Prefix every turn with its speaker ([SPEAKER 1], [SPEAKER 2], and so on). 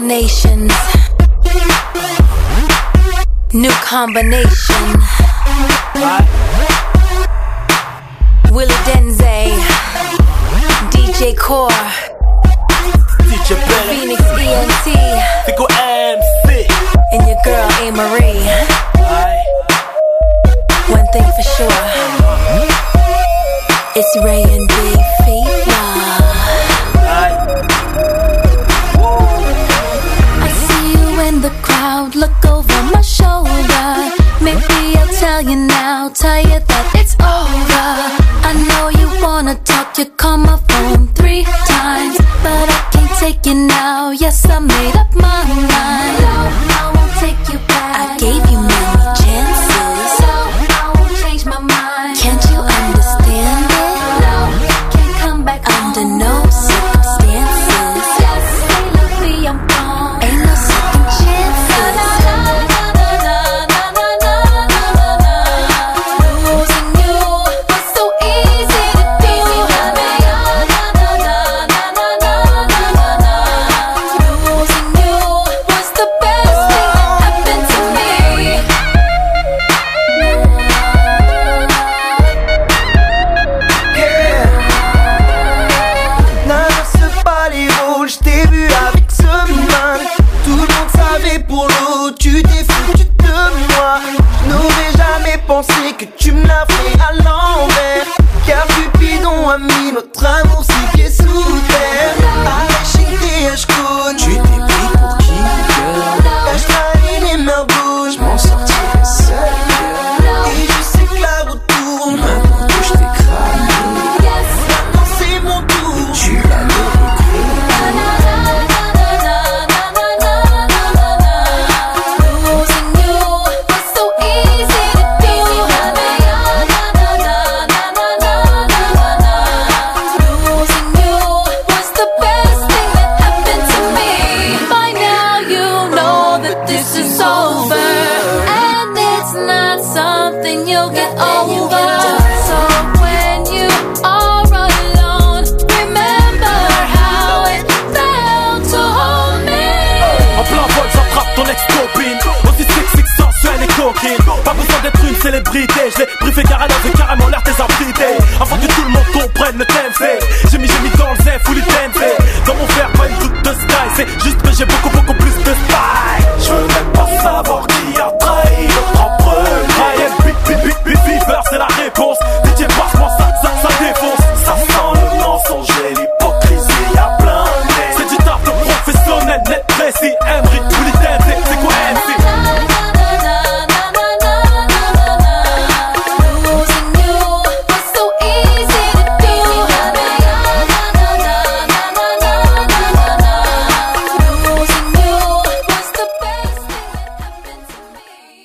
[SPEAKER 1] nations, new combination. Willie Denze, DJ Core,
[SPEAKER 2] DJ
[SPEAKER 1] Phoenix ENT,
[SPEAKER 2] Fico MC,
[SPEAKER 1] and your girl A-Marie. One thing for sure, it's Ray and B Fever. I see you in the crowd, look over my shoulder. Maybe I'll tell you now, tell you that it's over. I know you wanna talk, you call my phone 3 times, but I can't take you now. Yes, I made up my mind. No, I won't take you back. I gave you many chances. No, I won't change my mind. Can't you understand it? No, can't come back under no circumstances. Yes, say love me, I'm gone. Ain't no second chances. Losing you was so easy to do. Losing you was the best thing that happened to me.
[SPEAKER 3] Nana, c'est pas les rôles, je t'ai vu avec ce man. Tout le monde savait pour l'autre, tu t'es foutu de moi. Je n'aurais jamais pensé que tu me l'as fait à l'envers. Car Cupidon a mis notre amour 6 pieds sous terre. Avec Chérie et Ashkon, tu t'es pris pour qui, girl? Ashkon et Mergo, je m'en sortirai seul, girl. Et je sais que la route tourne, maintenant que je t'ai cramé. Maintenant c'est mon tour, tu vas le
[SPEAKER 1] Losing you was so easy to do. Losing you was the best thing that happened to me. By now you know that this is over, and it's not something you'll get over. So when you are alone, remember how it felt to hold me.
[SPEAKER 2] En plein vol, j'attrape ton ex-copine. Aussi sexy, sensuelle et coquine. Pas besoin d'être une célébrité. Je l'ai briefé car elle avait carrément l'air désabritée. Avant que tout le monde comprenne le thème, c'est j'ai mis dans le zef ou le thème. Dans mon verre, pas une goutte de sky. C'est juste que j'ai beaucoup